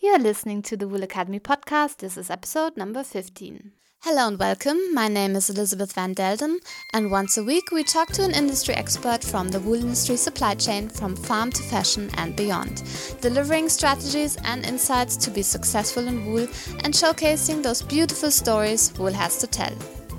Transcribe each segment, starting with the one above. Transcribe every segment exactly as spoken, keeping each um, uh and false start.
You're listening to the Wool Academy podcast. This is episode number fifteen. Hello and welcome. My name is Elizabeth Van Delden, and once a week we talk to an industry expert from the wool industry supply chain from farm to fashion and beyond, delivering strategies and insights to be successful in wool and showcasing those beautiful stories wool has to tell.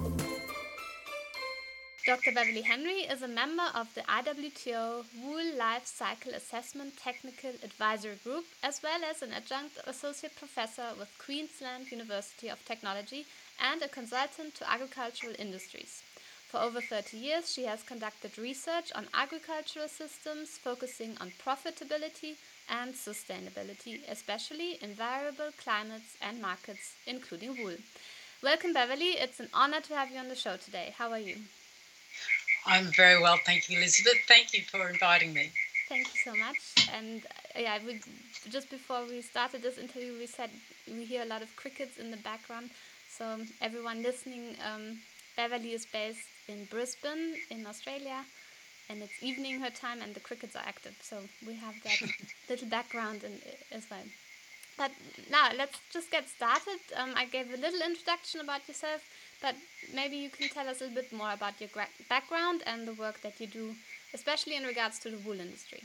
Doctor Beverly Henry is a member of the I W T O Wool Life Cycle Assessment Technical Advisory Group, as well as an adjunct associate professor with Queensland University of Technology and a consultant to agricultural industries. For over thirty years, she has conducted research on agricultural systems focusing on profitability and sustainability, especially in variable climates and markets, including wool. Welcome, Beverly. It's an honor to have you on the show today. How are you? I'm very well, thank you, Elizabeth. Thank you for inviting me. Thank you so much. And uh, yeah, we, just before we started this interview, we said we hear a lot of crickets in the background. So everyone listening, um, Beverly is based in Brisbane in Australia, and it's evening her time, and the crickets are active. So we have that little background in, as well. But now let's just get started. Um, I gave a little introduction about yourself, but maybe you can tell us a little bit more about your gra- background and the work that you do, especially in regards to the wool industry.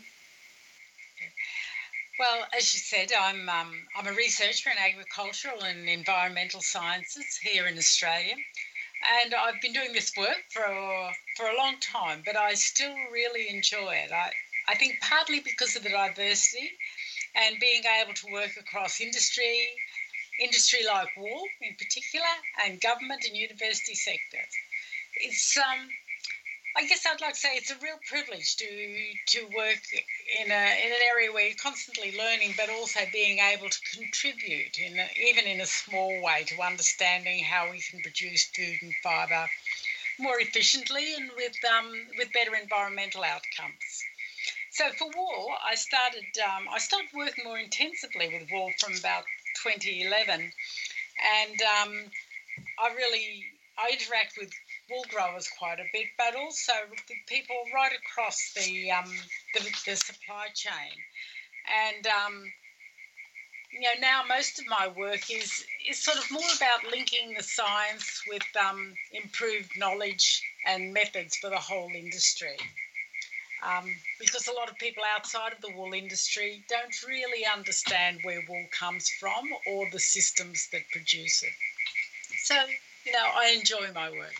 Well, as you said, I'm um, I'm a researcher in agricultural and environmental sciences here in Australia, and I've been doing this work for a, for a long time, but I still really enjoy it. I, I think partly because of the diversity and being able to work across industry, industry like wool in particular, and government and university sectors. It's, um, I guess I'd like to say it's a real privilege to to work in a in an area where you're constantly learning, but also being able to contribute, in a, even in a small way, to understanding how we can produce food and fibre more efficiently and with um, with better environmental outcomes. So for wool, I started um, I started working more intensively with wool from about twenty eleven, and um, I really I interact with wool growers quite a bit, but also with people right across the um, the, the supply chain. And um, you know, now most of my work is is sort of more about linking the science with um, improved knowledge and methods for the whole industry. Um, because a lot of people outside of the wool industry don't really understand where wool comes from or the systems that produce it. So, you know, I enjoy my work.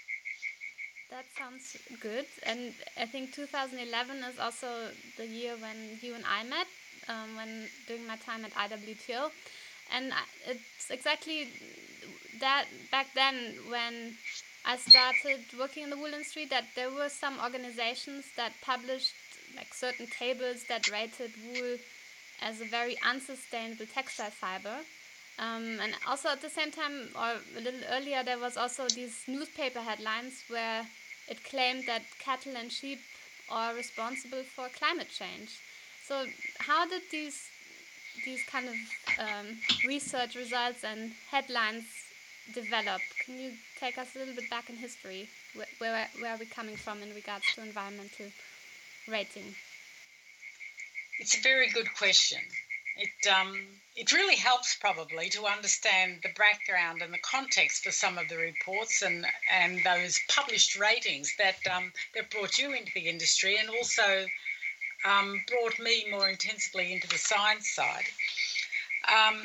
That sounds good. And I think two thousand eleven is also the year when you and I met, um, when during my time at I W T O. And it's exactly that back then when I started working in the wool industry that there were some organizations that published like certain tables that rated wool as a very unsustainable textile fiber. Um, and also at the same time, or a little earlier, there was also these newspaper headlines where it claimed that cattle and sheep are responsible for climate change. So how did these these kind of um, research results and headlines develop? Can you take us a little bit back in history? Where, where, where are we coming from in regards to environmental rating? It's a very good question. It um, it really helps probably to understand the background and the context for some of the reports and, and those published ratings that um, that brought you into the industry and also um, brought me more intensively into the science side. Um,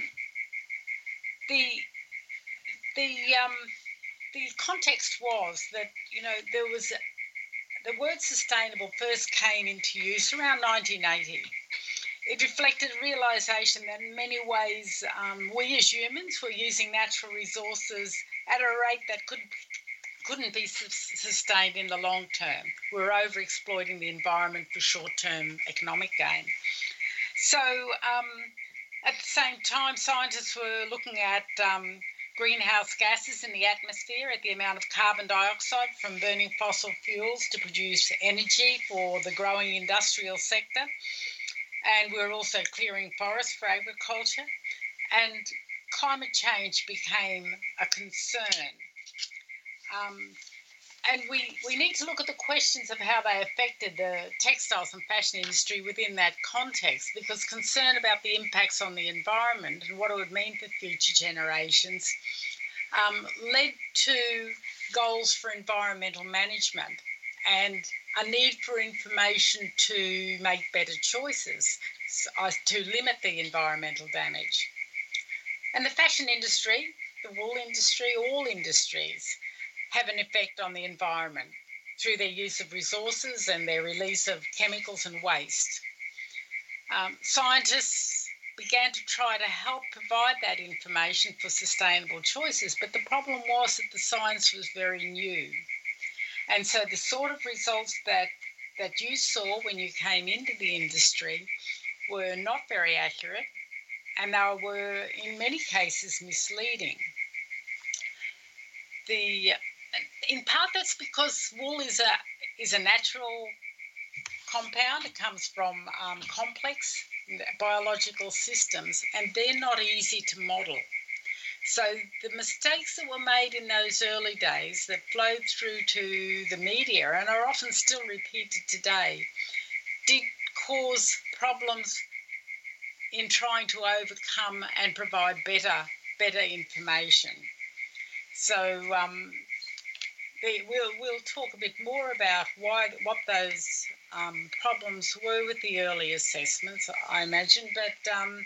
the the um, the context was that you know there was the word sustainable first came into use around nineteen eighty. It reflected a realisation that in many ways um, we as humans were using natural resources at a rate that could, couldn't be sustained in the long term. We were over-exploiting the environment for short-term economic gain. So um, at the same time, scientists were looking at um, greenhouse gases in the atmosphere, at the amount of carbon dioxide from burning fossil fuels to produce energy for the growing industrial sector. And we're also clearing forests for agriculture. And climate change became a concern. Um, and we, we need to look at the questions of how they affected the textiles and fashion industry within that context, because concern about the impacts on the environment and what it would mean for future generations um, led to goals for environmental management and a need for information to make better choices uh, to limit the environmental damage. And the fashion industry, the wool industry, all industries have an effect on the environment through their use of resources and their release of chemicals and waste. Um, scientists began to try to help provide that information for sustainable choices, but the problem was that the science was very new. And so the sort of results that, that you saw when you came into the industry were not very accurate, and they were in many cases misleading. The In part, that's because wool is a is a natural compound. It comes from um, complex biological systems, and they're not easy to model. So the mistakes that were made in those early days that flowed through to the media and are often still repeated today did cause problems in trying to overcome and provide better better information. So um, the, we'll we'll talk a bit more about why what those um, problems were with the early assessments, I imagine. But um,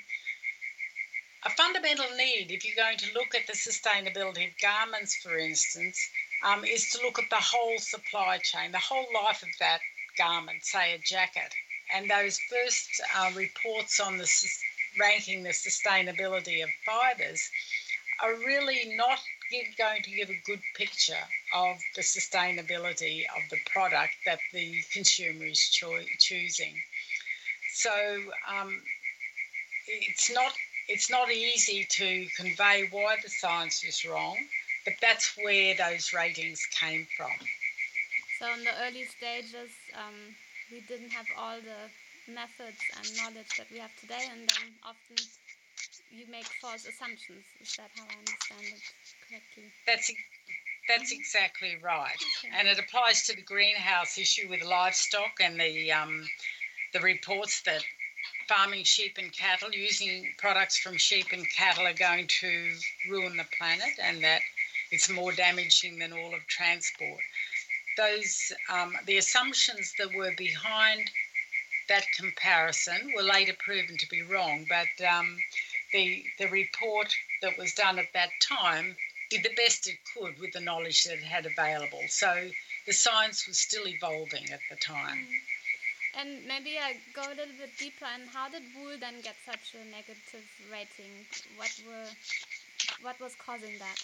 a fundamental need, if you're going to look at the sustainability of garments, for instance, um, is to look at the whole supply chain, the whole life of that garment, say a jacket. And those first uh, reports on the ranking the sustainability of fibres are really not give, going to give a good picture of the sustainability of the product that the consumer is cho- choosing. So um, it's not it's not easy to convey why the science is wrong, but that's where those ratings came from. So in the early stages, um, we didn't have all the methods and knowledge that we have today, and then often you make false assumptions. Is that how I understand it correctly? That's that's mm-hmm. exactly right, okay. And it applies to the greenhouse issue with livestock and the um, the reports that farming sheep and cattle, using products from sheep and cattle, are going to ruin the planet, and that it's more damaging than all of transport. Those um, the assumptions that were behind that comparison were later proven to be wrong, but um, the the report that was done at that time did the best it could with the knowledge that it had available. So the science was still evolving at the time. Mm. And maybe I go a little bit deeper. And how did wool then get such a negative rating? What were what was causing that?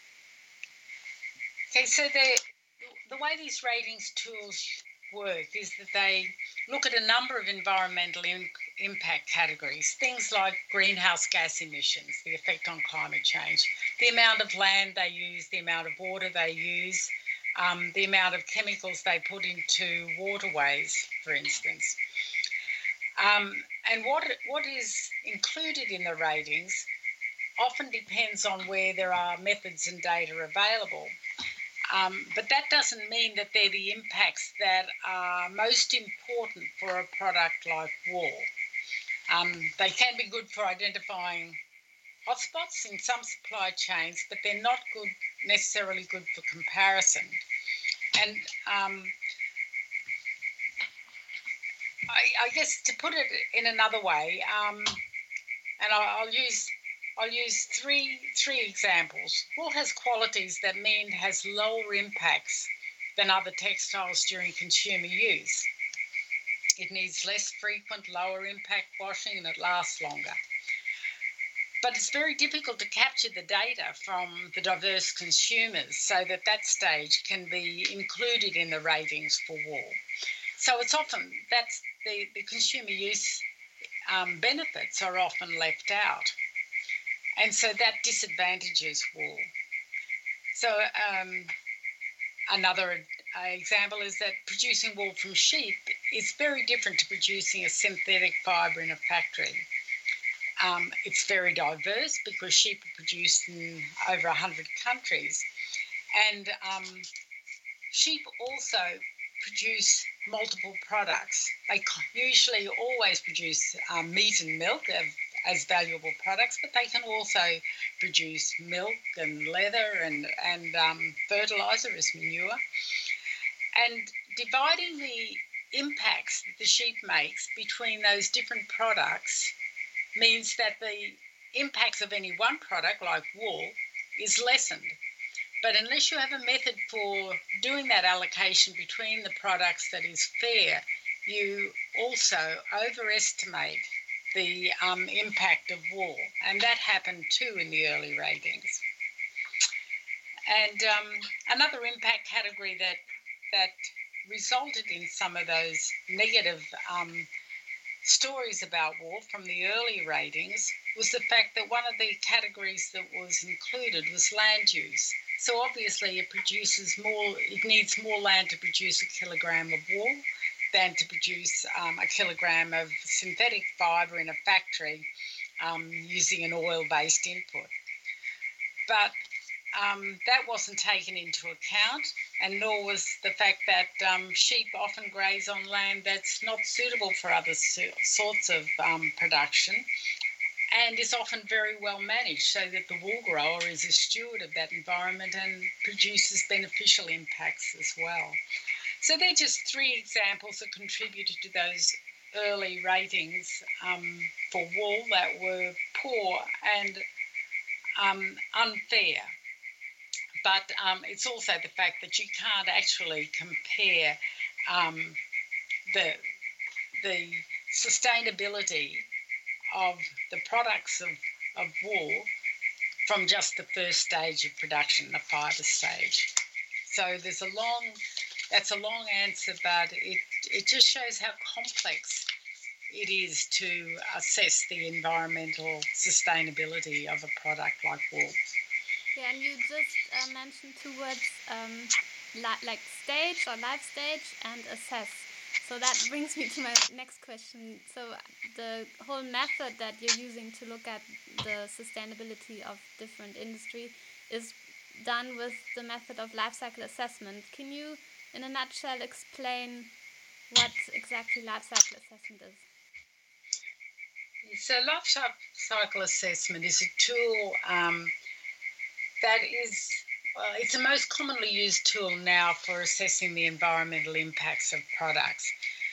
Okay, so the the way these ratings tools work is that they look at a number of environmental in, impact categories, things like greenhouse gas emissions, the effect on climate change, the amount of land they use, the amount of water they use, um, the amount of chemicals they put into waterways, for instance. Um, and what what is included in the ratings often depends on where there are methods and data available. Um, but that doesn't mean that they're the impacts that are most important for a product like wool. Um, they can be good for identifying hotspots in some supply chains, but they're not good necessarily good for comparison. And um, I, I guess to put it in another way, um, and I'll, I'll use I'll use three three examples. Wool has qualities that mean it has lower impacts than other textiles during consumer use. It needs less frequent, lower impact washing, and it lasts longer. But it's very difficult to capture the data from the diverse consumers so that that stage can be included in the ratings for wool. So it's often, that's the, the consumer use um, benefits are often left out. And so that disadvantages wool. So um, another uh, example is that producing wool from sheep is very different to producing a synthetic fibre in a factory. Um, it's very diverse because sheep are produced in over one hundred countries. And um, sheep also produce multiple products. They usually always produce um, meat and milk as, as valuable products, but they can also produce milk and leather and, and um, fertiliser as manure. And dividing the impacts that the sheep makes between those different products means that the impacts of any one product, like wool, is lessened. But unless you have a method for doing that allocation between the products that is fair, you also overestimate the um, impact of wool. And that happened too in the early ratings. And um, another impact category that, that resulted in some of those negative um, stories about wool from the early ratings was the fact that one of the categories that was included was land use. So obviously it produces more, it needs more land to produce a kilogram of wool than to produce um, a kilogram of synthetic fibre in a factory um, using an oil-based input. But um, that wasn't taken into account, and nor was the fact that um, sheep often graze on land that's not suitable for other sorts of um, production, and is often very well managed so that the wool grower is a steward of that environment and produces beneficial impacts as well. So they're just three examples that contributed to those early ratings um, for wool that were poor and um, unfair. But um, it's also the fact that you can't actually compare um, the, the sustainability of the products of, of wool from just the first stage of production, the fibre stage. So there's a long, that's a long answer, but it, it just shows how complex it is to assess the environmental sustainability of a product like wool. Yeah, and you just uh, mentioned two words, um, li- like stage or life stage and assess. So that brings me to my next question. So the whole method that you're using to look at the sustainability of different industry is done with the method of life cycle assessment. Can you, in a nutshell, explain what exactly life cycle assessment is? So life cycle assessment is a tool um, that is, well, it's the most commonly used tool now for assessing the environmental impacts of products.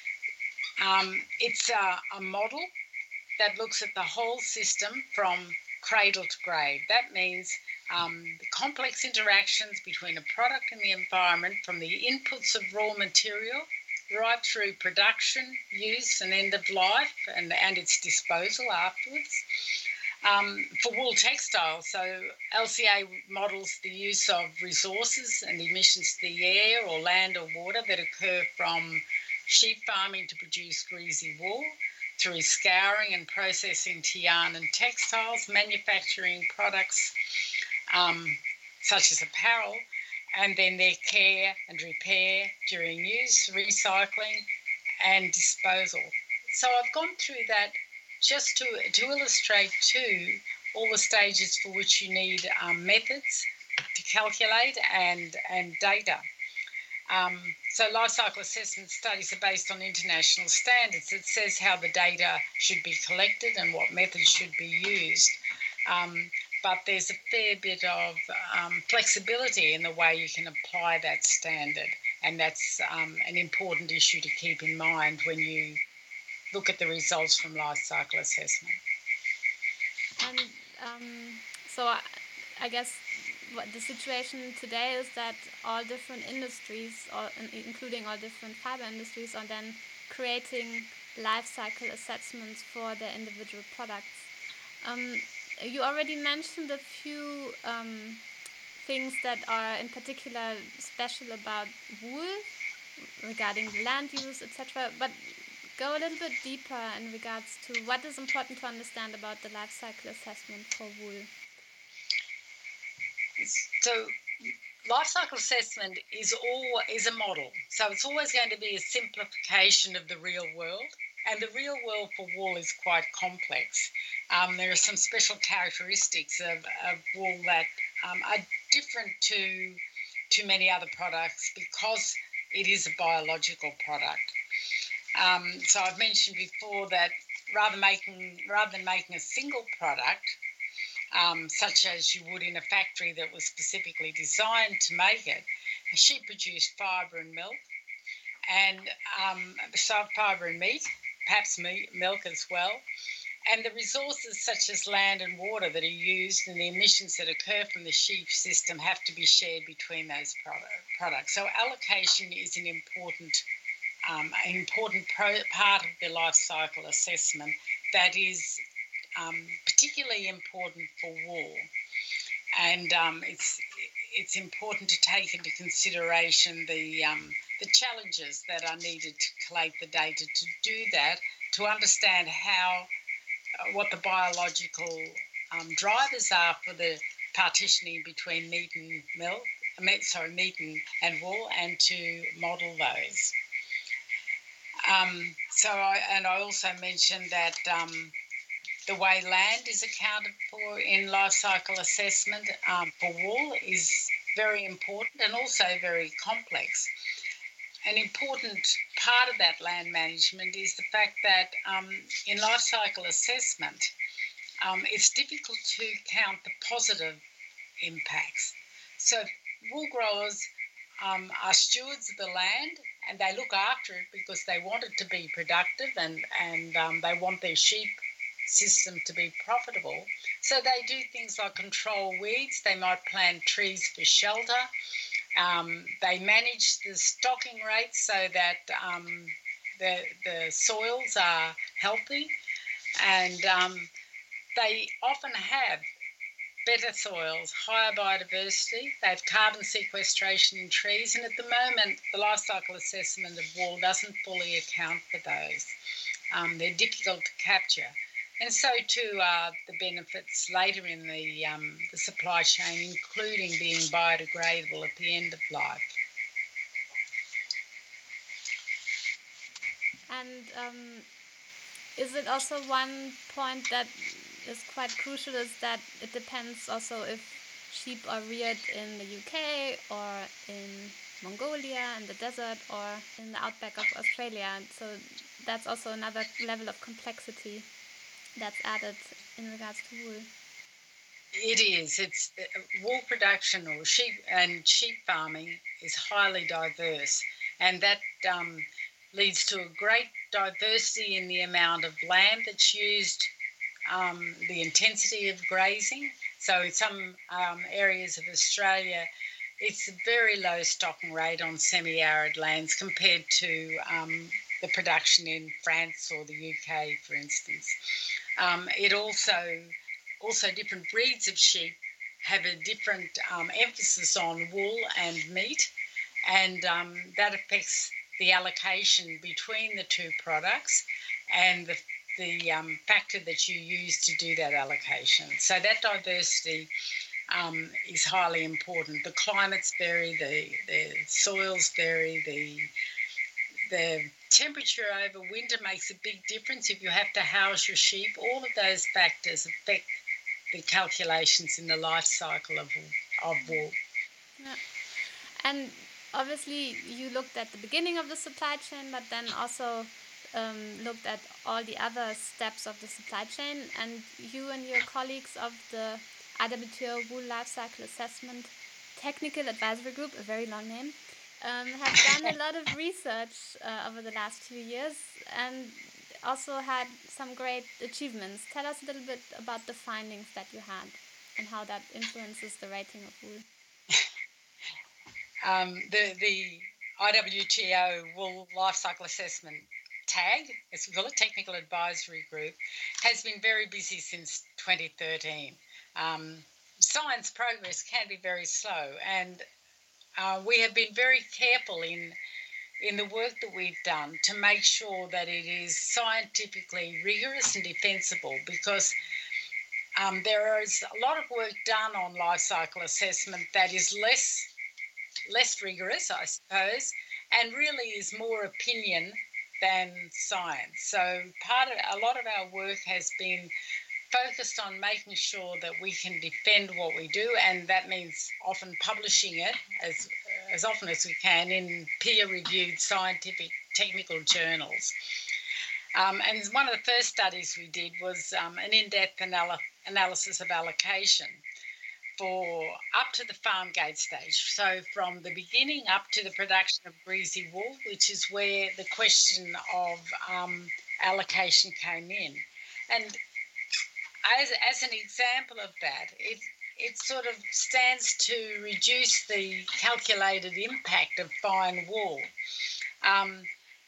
Um, it's a, a model that looks at the whole system from cradle to grave. That means um, the complex interactions between a product and the environment, from the inputs of raw material right through production, use and end of life, and, and its disposal afterwards. Um, for wool textiles, so L C A models the use of resources and emissions to the air or land or water that occur from sheep farming to produce greasy wool, through scouring and processing to yarn and textiles, manufacturing products um, such as apparel, and then their care and repair during use, recycling and disposal. So I've gone through that just to, to illustrate too all the stages for which you need um, methods to calculate and, and data. Um, so life cycle assessment studies are based on international standards. It says how the data should be collected and what methods should be used. Um, but there's a fair bit of um, flexibility in the way you can apply that standard, and that's um, an important issue to keep in mind when you look at the results from life cycle assessment. And um, so I, I guess what the situation today is that all different industries, or including all different fiber industries, are then creating life cycle assessments for their individual products. Um, you already mentioned a few um, things that are in particular special about wool regarding the land use, et cetera. But go a little bit deeper in regards to what is important to understand about the life cycle assessment for wool. So life cycle assessment is all is a model. So it's always going to be a simplification of the real world. And the real world for wool is quite complex. Um, there are some special characteristics of, of wool that um, are different to to many other products because it is a biological product. Um, so I've mentioned before that rather making rather than making a single product, um, such as you would in a factory that was specifically designed to make it, she produced fibre and milk, and um, fibre and meat, perhaps meat, milk as well. And the resources such as land and water that are used and the emissions that occur from the sheep system have to be shared between those products. So allocation is an important, um, an important pro- part of the life cycle assessment that is um, particularly important for wool. And um, it's it's important to take into consideration the um, the challenges that are needed to collate the data to do that, to understand how uh, what the biological um, drivers are for the partitioning between meat and milk, meat, sorry, meat and, and wool, and to model those. Um, so, I, and I also mentioned that um, the way land is accounted for in life cycle assessment um, for wool is very important and also very complex. An important part of that land management is the fact that um, in life cycle assessment, um, it's difficult to count the positive impacts. So wool growers um, are stewards of the land, and they look after it because they want it to be productive, and, and um, they want their sheep system to be profitable. So they do things like control weeds. They might plant trees for shelter. Um, they manage the stocking rates so that um, the, the soils are healthy, and um, they often have better soils, higher biodiversity. They have carbon sequestration in trees, and at the moment the life cycle assessment of wool doesn't fully account for those. Um, they're difficult to capture. And so too are the benefits later in the, um, the supply chain, including being biodegradable at the end of life. And um, is it also one point that is quite crucial is that it depends also if sheep are reared in the U K or in Mongolia, in the desert, or in the outback of Australia. So that's also another level of complexity that's added in regards to wool. It is. It's uh, wool production or sheep and sheep farming is highly diverse, and that um, leads to a great diversity in the amount of land that's used, um, the intensity of grazing. So in some um, areas of Australia, it's a very low stocking rate on semi-arid lands compared to um, the production in France or the U K, for instance. Um, it also, also different breeds of sheep have a different um, emphasis on wool and meat, and um, that affects the allocation between the two products and the, the um, factor that you use to do that allocation. So that diversity um, is highly important. The climates vary, the, the soils vary, the the temperature over winter makes a big difference if you have to house your sheep. All of those factors affect the calculations in the life cycle of, of wool. Yeah. And obviously you looked at the beginning of the supply chain, but then also um, looked at all the other steps of the supply chain, and you and your colleagues of the I W T O Wool Life Cycle Assessment Technical Advisory Group, a very long name, um, have done a lot of research uh, over the last few years and also had some great achievements. Tell us a little bit about the findings that you had and how that influences the rating of wool. Um, the, the I W T O Wool Life Cycle Assessment TAG, as we call it, Technical Advisory Group, has been very busy since twenty thirteen. Um, science progress can be very slow, and uh, we have been very careful in in the work that we've done to make sure that it is scientifically rigorous and defensible, because um, there is a lot of work done on life cycle assessment that is less less rigorous, I suppose, and really is more opinion than science. So part of a lot of our work has been focused on making sure that we can defend what we do, and that means often publishing it as as often as we can in peer-reviewed scientific technical journals. Um, and one of the first studies we did was um, an in-depth anal- analysis of allocation for up to the farm gate stage. So from the beginning up to the production of greasy wool, which is where the question of um, allocation came in. And as, as an example of that, it, it sort of stands to reduce the calculated impact of fine wool um,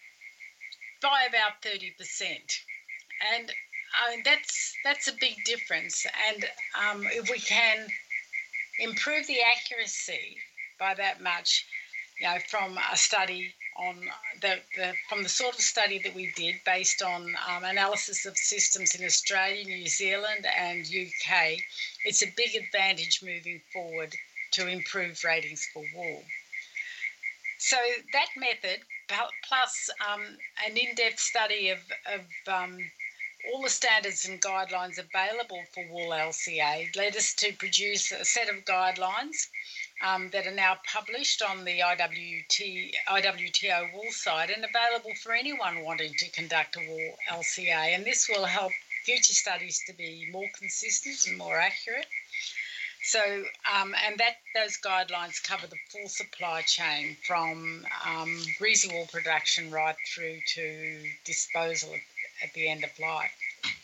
by about thirty percent. And uh, that's, that's a big difference. And um, if we can improve the accuracy by that much, you know, from a study on the, the from the sort of study that we did based on um, analysis of systems in Australia, New Zealand and U K, it's a big advantage moving forward to improve ratings for wool. So that method, plus um, an in-depth study of, of um, all the standards and guidelines available for wool L C A, led us to produce a set of guidelines um, that are now published on the I W T, I W T O wool site and available for anyone wanting to conduct a wool L C A. And this will help future studies to be more consistent and more accurate. So, um, and that those guidelines cover the full supply chain from um, greasy wool production right through to disposal at the end of life.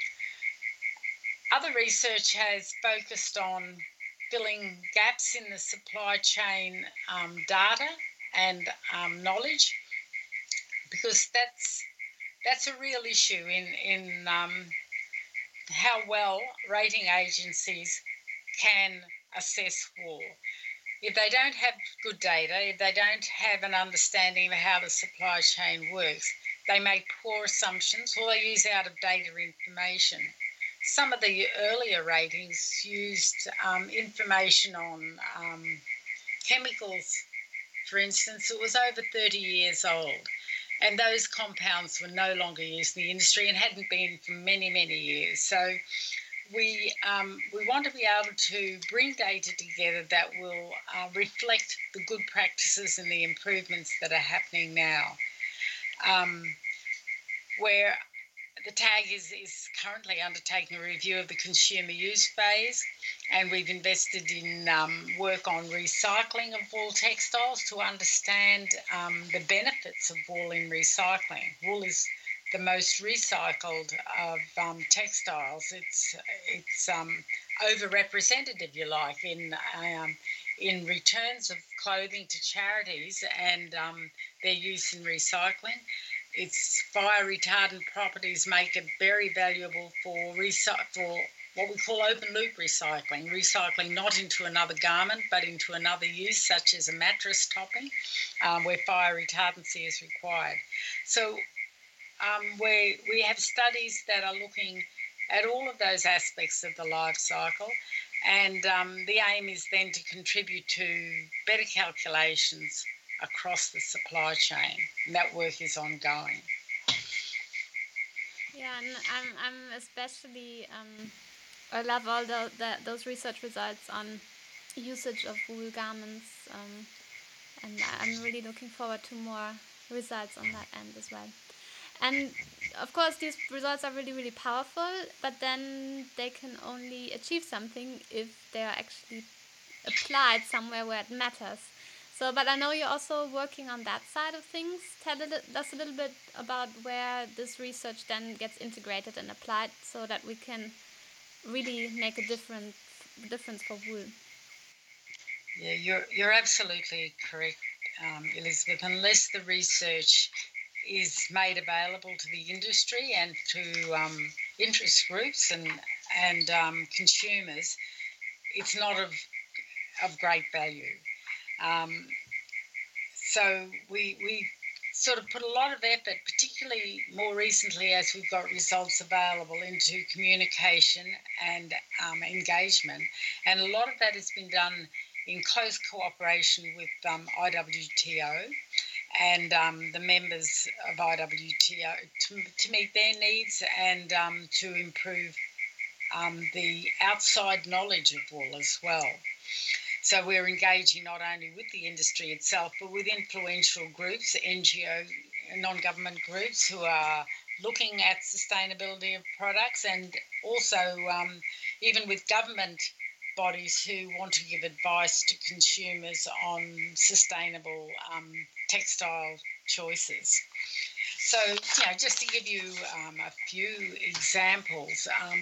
Other research has focused on filling gaps in the supply chain um, data and um, knowledge, because that's that's a real issue in in um, how well rating agencies can assess wool. If they don't have good data, if they don't have an understanding of how the supply chain works, they make poor assumptions or they use out-of-date information. Some of the earlier ratings used um, information on um, chemicals, for instance. It was over thirty years old, and those compounds were no longer used in the industry and hadn't been for many, many years. So we um, we want to be able to bring data together that will uh, reflect the good practices and the improvements that are happening now. Um, where the TAG is, is currently undertaking a review of the consumer use phase, and we've invested in um, work on recycling of wool textiles to understand um, the benefits of wool in recycling. Wool is the most recycled of um, textiles. It's it's um, overrepresented, if you like, in um, in returns of clothing to charities and um, their use in recycling. Its fire retardant properties make it very valuable for recy- for what we call open loop recycling, recycling not into another garment but into another use, such as a mattress topping, um, where fire retardancy is required. So um, we we have studies that are looking at all of those aspects of the life cycle, and um, the aim is then to contribute to better calculations across the supply chain, and that work is ongoing. Yeah, and I'm, I'm especially, um, I love all the, the, those research results on usage of wool garments, um, and I'm really looking forward to more results on that end as well. And of course, these results are really, really powerful, but then they can only achieve something if they are actually applied somewhere where it matters. So, but I know you're also working on that side of things. Tell us a little bit about where this research then gets integrated and applied so that we can really make a different difference for wool. Yeah, you're, you're absolutely correct, um, Elizabeth. Unless the research is made available to the industry and to um, interest groups and, and um, consumers, it's not of, of great value. Um, so we we sort of put a lot of effort, particularly more recently as we've got results available, into communication and um, engagement. And a lot of that has been done in close cooperation with um, I W T O and um, the members of I W T O to, to meet their needs and um, to improve um, the outside knowledge of wool as well. So we're engaging not only with the industry itself, but with influential groups, N G O, non-government groups who are looking at sustainability of products, and also um, even with government bodies who want to give advice to consumers on sustainable um, textile choices. So, you know, just to give you um, a few examples, um,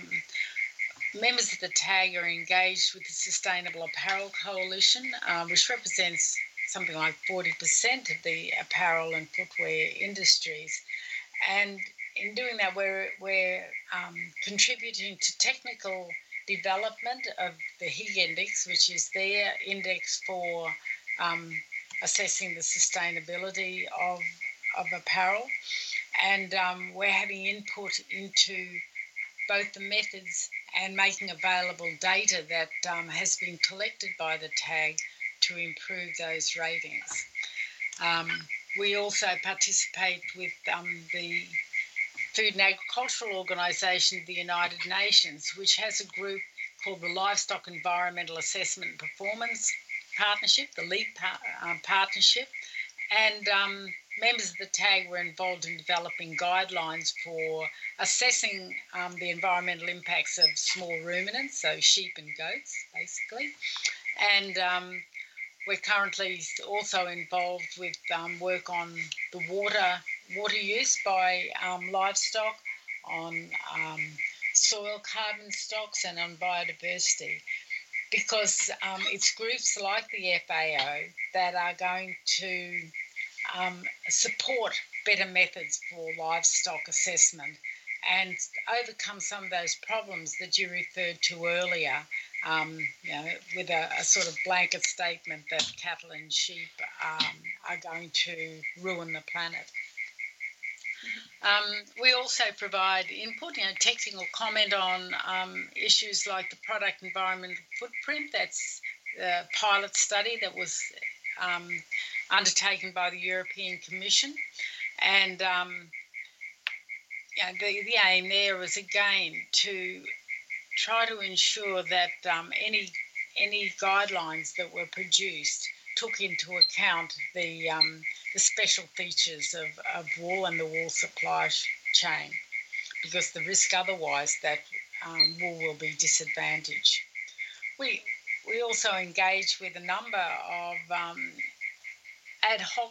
members of the TAG are engaged with the Sustainable Apparel Coalition, uh, which represents something like forty percent of the apparel and footwear industries. And in doing that, we're, we're um, contributing to technical development of the Higg Index, which is their index for um, assessing the sustainability of, of apparel. And um, we're having input into both the methods and making available data that um, has been collected by the TAG to improve those ratings. Um, we also participate with um, the Food and Agricultural Organisation of the United Nations, which has a group called the Livestock Environmental Assessment and Performance Partnership, the LEAP par- uh, Partnership, and um, members of the TAG were involved in developing guidelines for assessing um, the environmental impacts of small ruminants, so sheep and goats, basically. And um, we're currently also involved with um, work on the water water use by um, livestock, on um, soil carbon stocks, and on biodiversity, because um, it's groups like the F A O that are going to um, support better methods for livestock assessment and overcome some of those problems that you referred to earlier, um, you know, with a, a sort of blanket statement that cattle and sheep um, are going to ruin the planet. Um, we also provide input, you know, technical comment on um, issues like the product environmental footprint. That's the pilot study that was um, undertaken by the European Commission. And um, you know, the, the aim there was, again, to try to ensure that um, any any guidelines that were produced took into account the um, the special features of, of wool and the wool supply chain, because the risk otherwise that um, wool will be disadvantaged. We we also engage with a number of um, ad hoc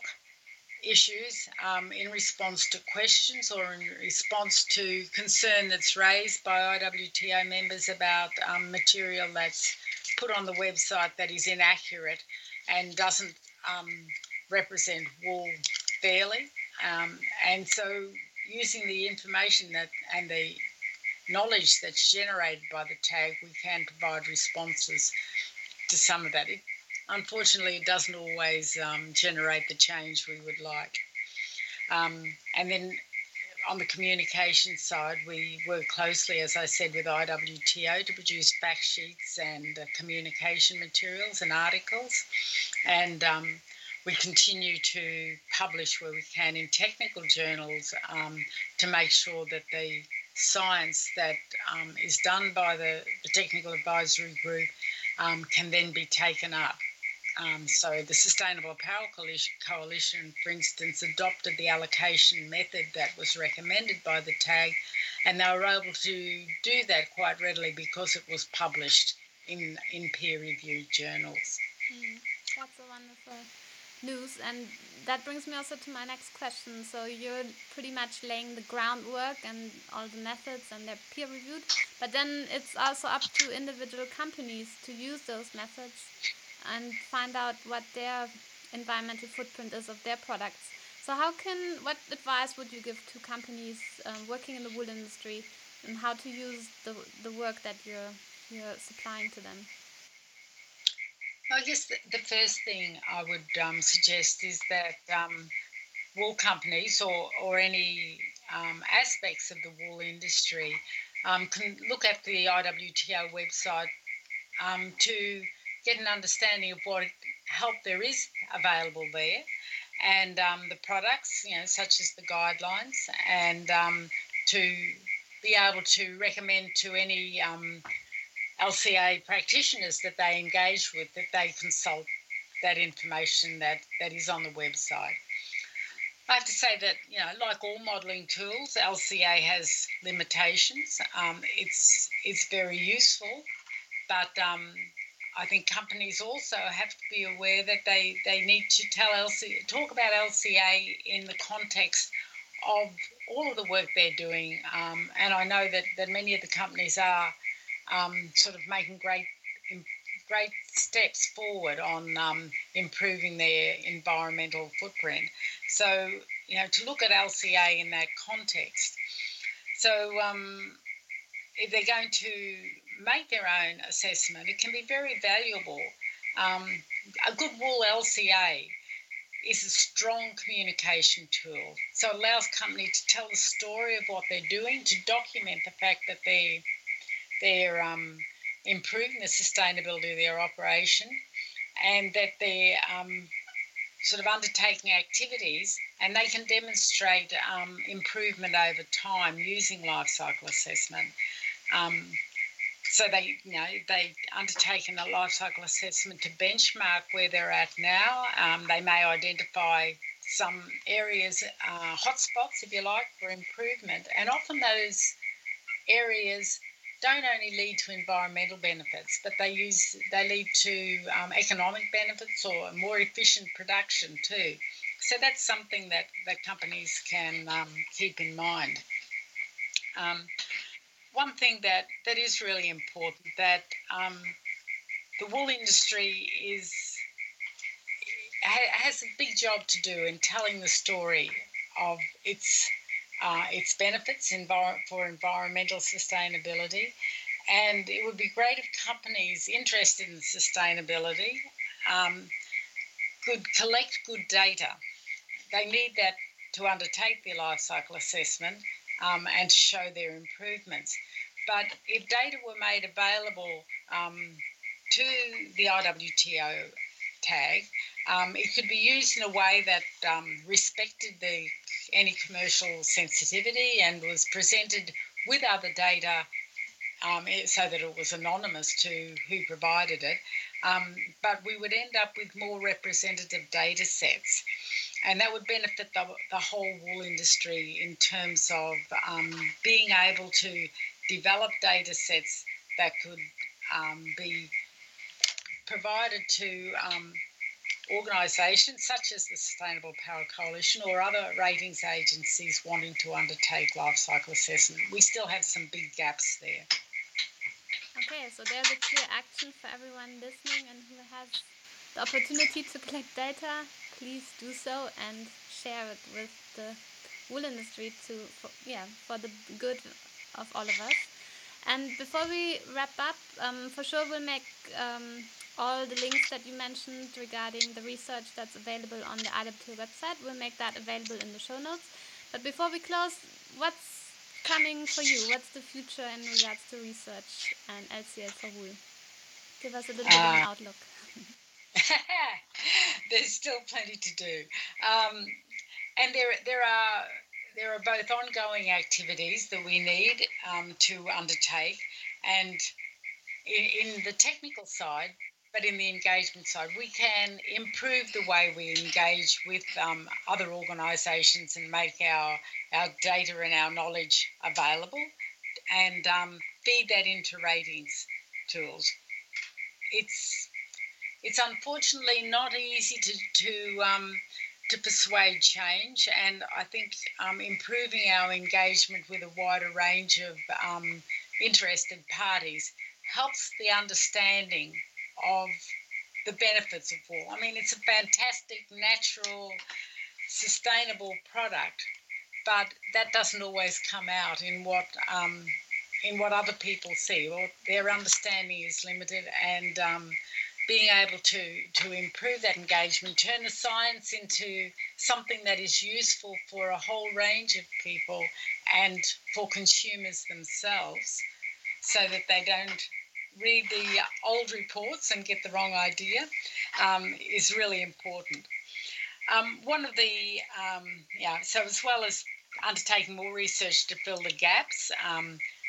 issues um, in response to questions or in response to concern that's raised by I W T O members about um, material that's put on the website that is inaccurate and doesn't um, represent wool fairly. Um, and so using the information that and the knowledge that's generated by the TAG, we can provide responses to some of that. It, unfortunately, it doesn't always um, generate the change we would like. Um, and then on the communication side, we work closely, as I said, with I W T O to produce fact sheets and uh, communication materials and articles. And um, we continue to publish where we can in technical journals um, to make sure that the science that um, is done by the, the Technical Advisory Group um, can then be taken up. Um, so the Sustainable Apparel Coalition, for instance, adopted the allocation method that was recommended by the TAG, and they were able to do that quite readily because it was published in, in peer-reviewed journals. Mm, that's a wonderful news, and that brings me also to my next question. So you're pretty much laying the groundwork and all the methods, and they're peer-reviewed, but then it's also up to individual companies to use those methods and find out what their environmental footprint is of their products. So how can, what advice would you give to companies um, working in the wool industry and how to use the the work that you're you're supplying to them? I guess the, the first thing I would um, suggest is that um, wool companies or, or any um, aspects of the wool industry um, can look at the I W T O website um, to get an understanding of what help there is available there, and um, the products, you know, such as the guidelines, and um, to be able to recommend to any um, L C A practitioners that they engage with, that they consult that information that, that is on the website. I have to say that, you know, like all modelling tools, L C A has limitations. Um, it's it's very useful, but um, I think companies also have to be aware that they, they need to tell L C A, talk about L C A in the context of all of the work they're doing. Um, and I know that, that many of the companies are um, sort of making great great steps forward on um, improving their environmental footprint. So, you know, to look at L C A in that context. So um, if they're going to make their own assessment, it can be very valuable. Um, a good wool L C A is a strong communication tool. So it allows companies to tell the story of what they're doing, to document the fact that they, they're um, improving the sustainability of their operation, and that they're um, sort of undertaking activities, and they can demonstrate um, improvement over time using life cycle assessment. Um, so they, you know, they undertaken a life cycle assessment to benchmark where they're at now. Um, they may identify some areas, uh, hotspots, if you like, for improvement, and often those areas don't only lead to environmental benefits, but they use they lead to um, economic benefits or more efficient production too. So that's something that, that companies can um, keep in mind. Um, one thing that, that is really important, that um, the wool industry is has a big job to do in telling the story of its uh, its benefits envir- for environmental sustainability. And it would be great if companies interested in sustainability um, could collect good data. They need that to undertake their life cycle assessment um, and to show their improvements. But if data were made available um, to the I W T O tag, um, it could be used in a way that um, respected the any commercial sensitivity and was presented with other data um, so that it was anonymous to who provided it. Um, but we would end up with more representative data sets, and that would benefit the, the whole wool industry in terms of um, being able to develop data sets that could um, be provided to um, organisations such as the Sustainable Power Coalition or other ratings agencies wanting to undertake life cycle assessment. We still have some big gaps there. Okay, so there's a clear action for everyone listening and who has the opportunity to collect data. Please do so and share it with the wool industry to, for, yeah, for the good of all of us. And before we wrap up, um, for sure we'll make um, all the links that you mentioned regarding the research that's available on the I W T O website. We'll make that available in the show notes. But before we close, what's coming for you? What's the future in regards to research and L C A for wool? Give us a little bit of an Uh, outlook. There's still plenty to do, um, and there there are there are both ongoing activities that we need um, to undertake, and in, in the technical side, but in the engagement side, we can improve the way we engage with um, other organisations and make our our data and our knowledge available, and um, feed that into ratings tools. It's it's unfortunately not easy to to um, to persuade change, and I think um, improving our engagement with a wider range of um, interested parties helps the understanding of the benefits of wool. I mean, it's a fantastic, natural, sustainable product, but that doesn't always come out in what um, in what other people see, or their understanding is limited, and um, being able to, to improve that engagement, turn the science into something that is useful for a whole range of people and for consumers themselves, so that they don't read the old reports and get the wrong idea, um, is really important. Um, one of the, um, yeah, so as well as undertaking more research to fill the gaps, um,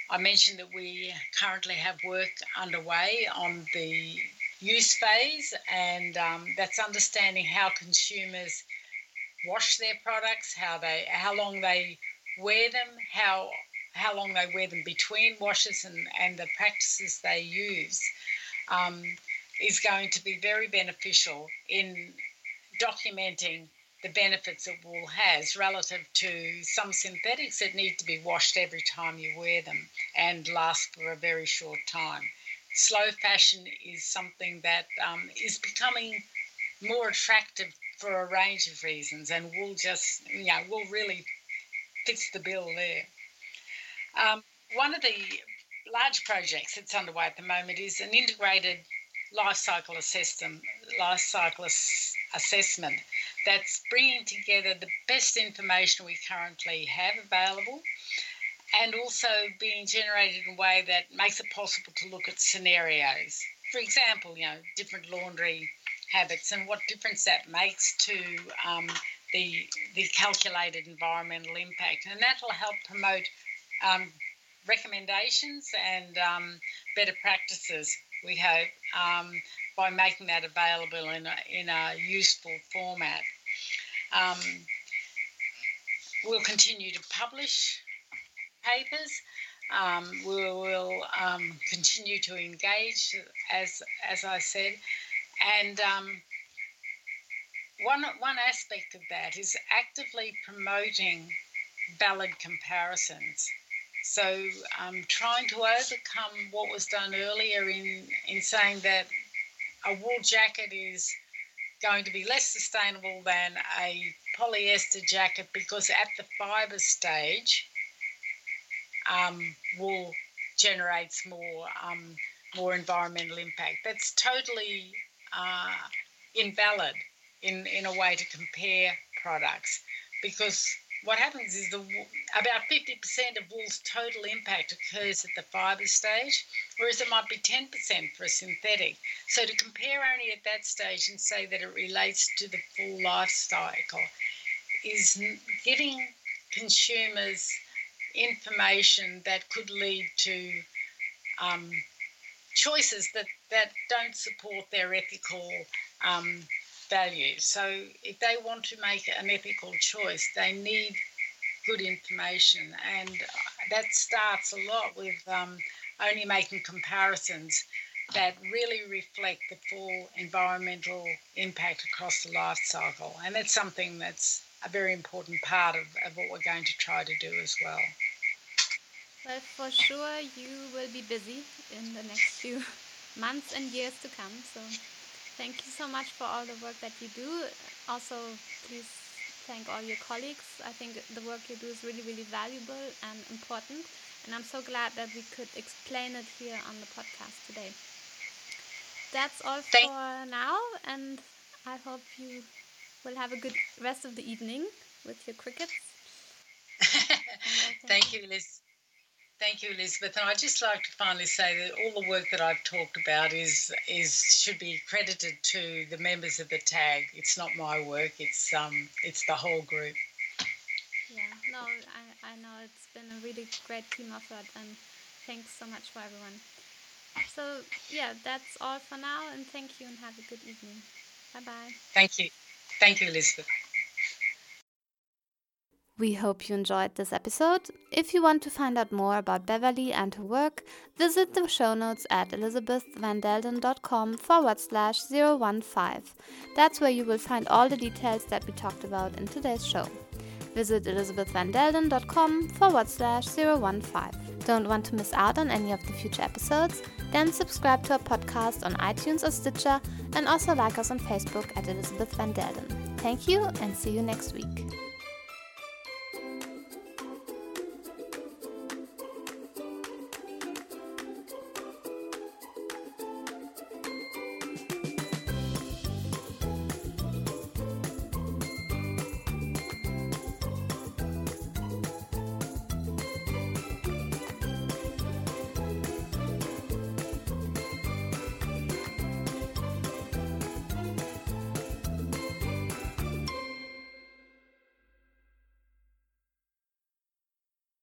I mentioned that we currently have work underway on the use phase, and um, that's understanding how consumers wash their products, how they, how long they wear them, how how long they wear them between washes, and, and the practices they use um, is going to be very beneficial in documenting the benefits that wool has relative to some synthetics that need to be washed every time you wear them and last for a very short time. Slow fashion is something that um, is becoming more attractive for a range of reasons, and wool just, you know, wool really fits the bill there. Um, one of the large projects that's underway at the moment is an integrated life cycle assessment, life cycle ass- assessment that's bringing together the best information we currently have available, and also being generated in a way that makes it possible to look at scenarios. For example, you know, different laundry habits and what difference that makes to um, the the calculated environmental impact, and that will help promote um, recommendations and um, better practices, we hope, um, by making that available in a, in a useful format. Um, we'll continue to publish papers. Um, we will um, continue to engage, as as I said, and um, one one aspect of that is actively promoting valid comparisons. So um, trying to overcome what was done earlier in, in saying that a wool jacket is going to be less sustainable than a polyester jacket because at the fibre stage, um, wool generates more um, more environmental impact. That's totally uh, invalid in, in a way to compare products, because what happens is the about fifty percent of wool's total impact occurs at the fibre stage, whereas it might be ten percent for a synthetic. So to compare only at that stage and say that it relates to the full life cycle is giving consumers information that could lead to um, choices that, that don't support their ethical um, values. So if they want to make an ethical choice, they need good information, and that starts a lot with um, only making comparisons that really reflect the full environmental impact across the life cycle. And that's something that's a very important part of, of what we're going to try to do as well. Well, for sure you will be busy in the next few months and years to come. So thank you so much for all the work that you do. Also, please thank all your colleagues. I think the work you do is really, really valuable and important. And I'm so glad that we could explain it here on the podcast today. That's all Thank- for now. And I hope you will have a good rest of the evening with your crickets. Thank you, Liz. Thank you, Elizabeth. And I'd just like to finally say that all the work that I've talked about is is should be credited to the members of the TAG. It's not my work. It's um it's the whole group. Yeah, no, I, I know it's been a really great team effort, and thanks so much for everyone. So yeah, that's all for now, and thank you and have a good evening. Bye-bye. Thank you. Thank you, Elizabeth. We hope you enjoyed this episode. If you want to find out more about Beverly and her work, visit the show notes at elizabethvandelden.com forward slash 015. That's where you will find all the details that we talked about in today's show. Visit elizabethvandelden.com forward slash 015. Don't want to miss out on any of the future episodes? Then subscribe to our podcast on iTunes or Stitcher, and also like us on Facebook at Elizabeth Van Delden. Thank you and see you next week.